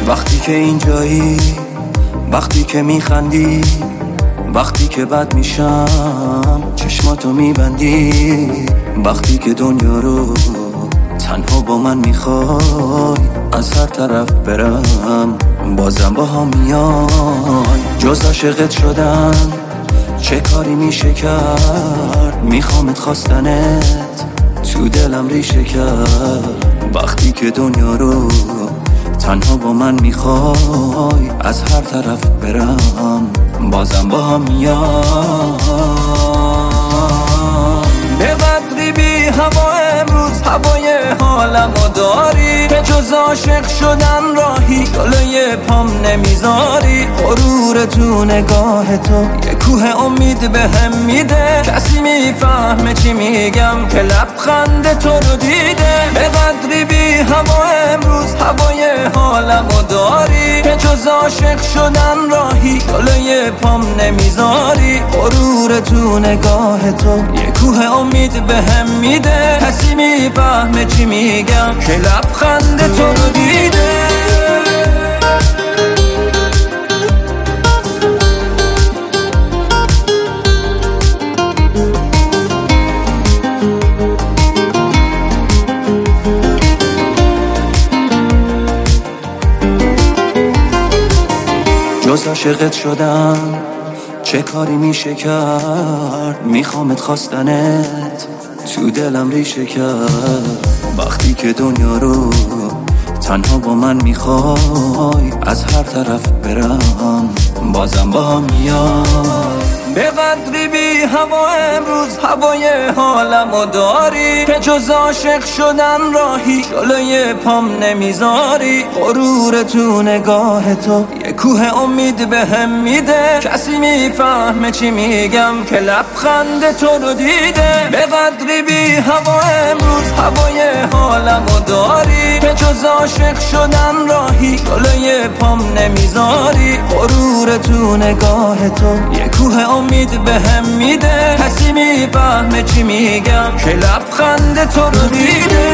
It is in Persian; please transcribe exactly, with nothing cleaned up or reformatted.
وقتی که اینجایی، وقتی که میخندی، وقتی که بد میشم چشماتو میبندی، وقتی که دنیا رو تنها با من میخوای از هر طرف برم بازم با هم میای. جز عاشقت شدن چه کاری میشه کرد؟ میخوامت خواستنت تو دلم ریشه کرد. وقتی که دنیا رو تنها با من میخوای از هر طرف برم بازم با هم میای. به قدری بی هوا امروز هوای حالمو داری که جز عاشق شدن راهی جلوی پام نمیذاری. غرور تو نگاه تو یه کوه امید به هم میده، کسی میفهمه چی میگم که لبخند تو رو دیده. به قدری بی هوا امروز هوای حالمو داری که جز عاشق شدن راهی جلوی پام نمیذاری. غرور تو نگاه تو یه کوه امید به هم میده، کسی میفهمه چی میگم که لبخند تو رو دیده. جز عاشقت شدن چه کاری میشه کرد؟ میخوامت خواستنت تو دلم ریشه کرد. وقتی که دنیا رو تنها با من میخوای از هر طرف برم بازم با هم میای. به قدری بی هوا امروز هوای حالمو داری که جز عاشق شدن راهی جلوی پام نمیذاری. غرور تو نگاه تو یه کوه امید به هم میده، کسی میفهمه چی میگم که لبخند تو رو دیده. به قدری بی هوا امروز هوای حالمو داری که جز عاشق شدن راهی جلوی پام نمیذاری. غرور تو نگاه تو یه کوه امید به هم میده، کسی میفهمه چی میگم که لبخند تو رو دیده.